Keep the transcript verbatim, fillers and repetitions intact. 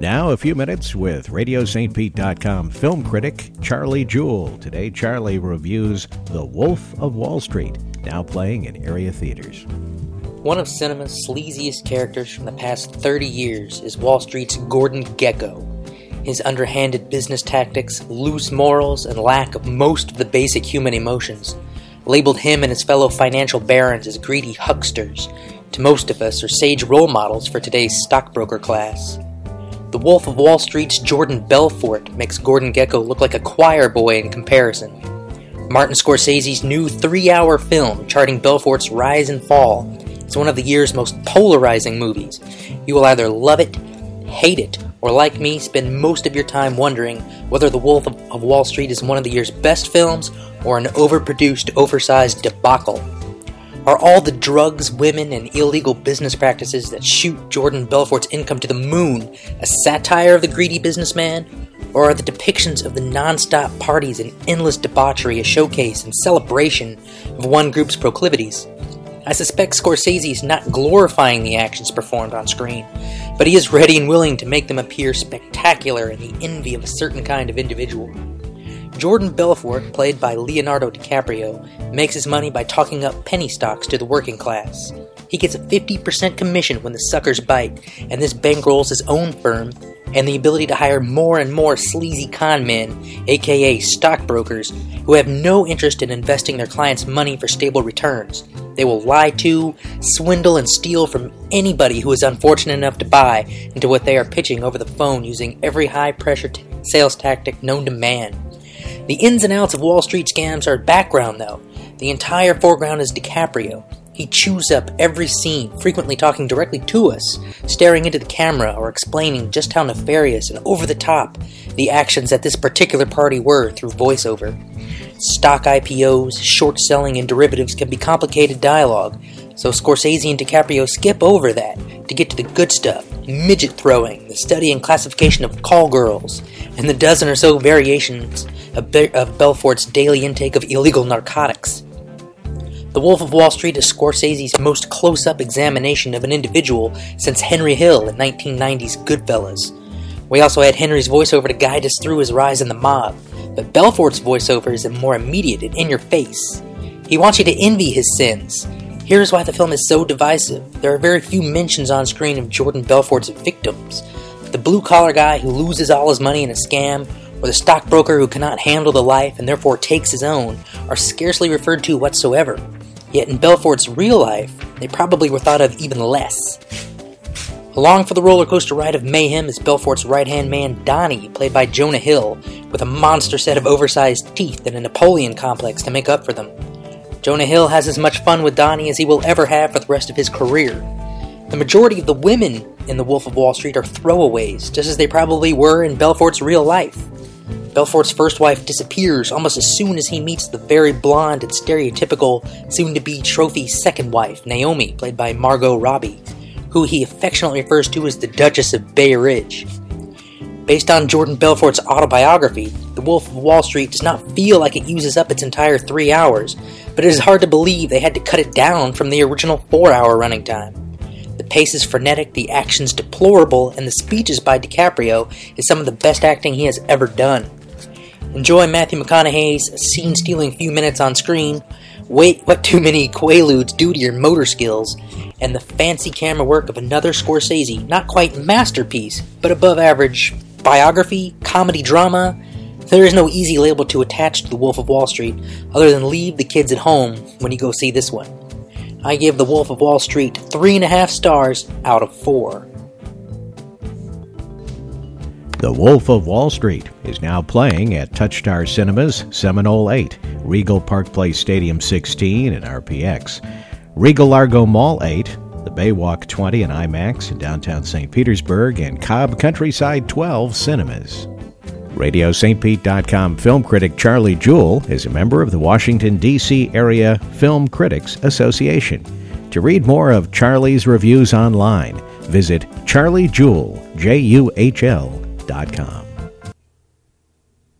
Now, a few minutes with Radio Saint Pete dot com film critic Charlie Jewell. Today, Charlie reviews The Wolf of Wall Street, now playing in area theaters. One of cinema's sleaziest characters from the past thirty years is Wall Street's Gordon Gekko. His underhanded business tactics, loose morals, and lack of most of the basic human emotions labeled him and his fellow financial barons as greedy hucksters. To most of us, are sage role models for today's stockbroker class. The Wolf of Wall Street's Jordan Belfort makes Gordon Gekko look like a choir boy in comparison. Martin Scorsese's new three-hour film charting Belfort's rise and fall is one of the year's most polarizing movies. You will either love it, hate it, or like me, spend most of your time wondering whether The Wolf of, of Wall Street is one of the year's best films or an overproduced, oversized debacle. Are all the drugs, women, and illegal business practices that shoot Jordan Belfort's income to the moon a satire of the greedy businessman? Or are the depictions of the non-stop parties and endless debauchery a showcase and celebration of one group's proclivities? I suspect Scorsese is not glorifying the actions performed on screen, but he is ready and willing to make them appear spectacular in the envy of a certain kind of individual. Jordan Belfort, played by Leonardo DiCaprio, makes his money by talking up penny stocks to the working class. He gets a fifty percent commission when the suckers bite, and this bankrolls his own firm and the ability to hire more and more sleazy con men, aka stockbrokers, who have no interest in investing their clients' money for stable returns. They will lie to, swindle, and steal from anybody who is unfortunate enough to buy into what they are pitching over the phone using every high-pressure t- sales tactic known to man. The ins and outs of Wall Street scams are background, though. The entire foreground is DiCaprio. He chews up every scene, frequently talking directly to us, staring into the camera or explaining just how nefarious and over-the-top the actions at this particular party were through voiceover. Stock I P Os, short selling, and derivatives can be complicated dialogue, so Scorsese and DiCaprio skip over that to get to the good stuff: midget throwing, the study and classification of call girls, and the dozen or so variations of, Be- of Belfort's daily intake of illegal narcotics. The Wolf of Wall Street is Scorsese's most close-up examination of an individual since Henry Hill in nineteen ninety's Goodfellas. We also had Henry's voiceover to guide us through his rise in the mob, but Belfort's voiceover is more immediate and in-your-face. He wants you to envy his sins. Here's why the film is so divisive. There are very few mentions on screen of Jordan Belfort's victims. The blue-collar guy who loses all his money in a scam, or the stockbroker who cannot handle the life and therefore takes his own, are scarcely referred to whatsoever. Yet in Belfort's real life, they probably were thought of even less. Along for the roller coaster ride of mayhem is Belfort's right-hand man Donnie, played by Jonah Hill, with a monster set of oversized teeth and a Napoleon complex to make up for them. Jonah Hill has as much fun with Donnie as he will ever have for the rest of his career. The majority of the women in The Wolf of Wall Street are throwaways, just as they probably were in Belfort's real life. Belfort's first wife disappears almost as soon as he meets the very blonde and stereotypical soon-to-be trophy second wife, Naomi, played by Margot Robbie, who he affectionately refers to as the Duchess of Bay Ridge. Based on Jordan Belfort's autobiography, The Wolf of Wall Street does not feel like it uses up its entire three hours, but it is hard to believe they had to cut it down from the original four-hour running time. The pace is frenetic, the action's deplorable, and the speeches by DiCaprio is some of the best acting he has ever done. Enjoy Matthew McConaughey's scene-stealing few minutes on screen, wait what too many Quaaludes do to your motor skills, and the fancy camera work of another Scorsese, not quite masterpiece, but above average biography, comedy drama. There is no easy label to attach to The Wolf of Wall Street, other than leave the kids at home when you go see this one. I give The Wolf of Wall Street three and a half stars out of four. The Wolf of Wall Street is now playing at Touchstar Cinemas, Seminole eight, Regal Park Place Stadium sixteen, and R P X, Regal Largo Mall eight, the Baywalk twenty and IMAX in downtown Saint Petersburg, and Cobb Countryside twelve cinemas. Radio Saint Pete dot com film critic Charlie Jewell is a member of the Washington, D C Area Film Critics Association. To read more of Charlie's reviews online, visit charlie jewell, J U H L, dot com.